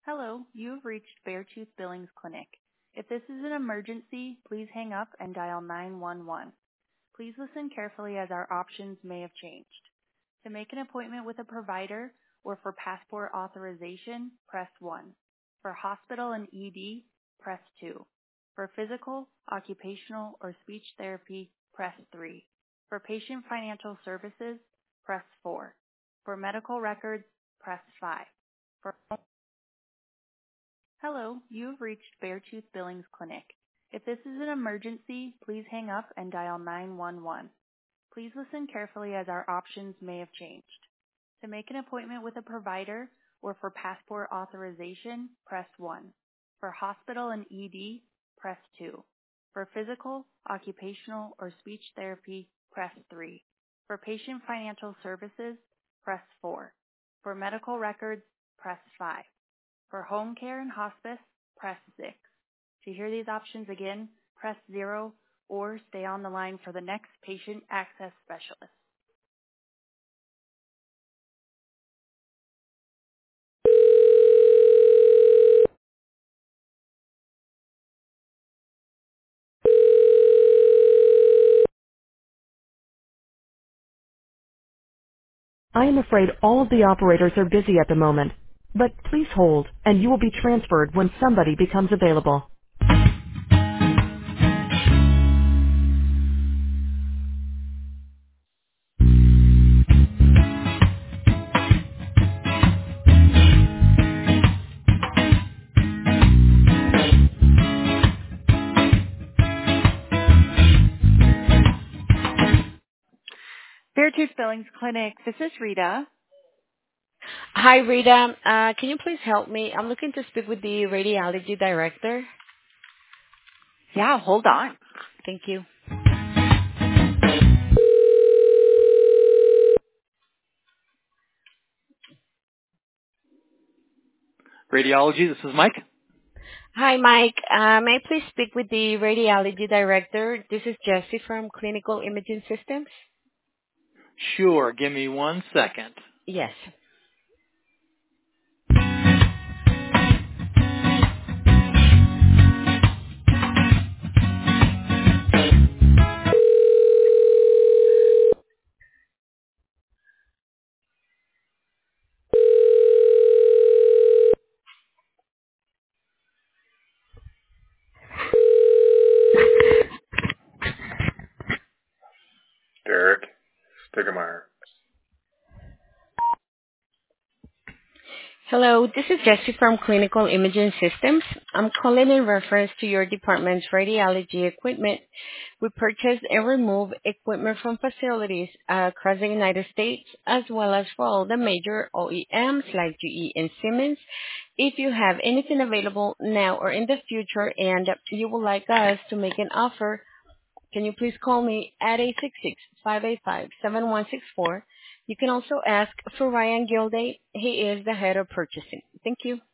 Hello, you've reached Beartooth Billings Clinic. If this is an emergency, please hang up and dial 911. Please listen carefully as our options may have changed. To make an appointment with a provider or for passport authorization, press 1. For hospital and ED, press 2. For physical, occupational, or speech therapy, press 3. For patient financial services, press 4. For medical records, press 5. For Hello, you've reached Beartooth Billings Clinic. If this is an emergency, please hang up and dial 911. Please listen carefully as our options may have changed. To make an appointment with a provider or for passport authorization, press 1. For hospital and ED, press 2. For physical, occupational, or speech therapy, press 3. For patient financial services, press 4. For medical records, press 5. For home care and hospice, press 6. To hear these options again, press 0 or stay on the line for the next patient access specialist. I am afraid all of the operators are busy at the moment, but please hold and you will be transferred when somebody becomes available. Beartooth Billings Clinic, this is Rita. Hi, Rita. Can you please help me? I'm looking to speak with the radiology director. Yeah, hold on. Thank you. Radiology, this is Mike. Hi, Mike. May I please speak with the radiology director? This is Jessie from Clinical Imaging Systems. Sure, give me 1 second. Yes. Derek Stigmeyer. Hello, this is Jessie from Clinical Imaging Systems. I'm calling in reference to your department's radiology equipment. We purchase and remove equipment from facilities across the United States, as well as for all the major OEMs like GE and Siemens. If you have anything available now or in the future and you would like us to make an offer, can you please call me at 866-585-7164? You can also ask for Ryan Gilday. He is the head of purchasing. Thank you.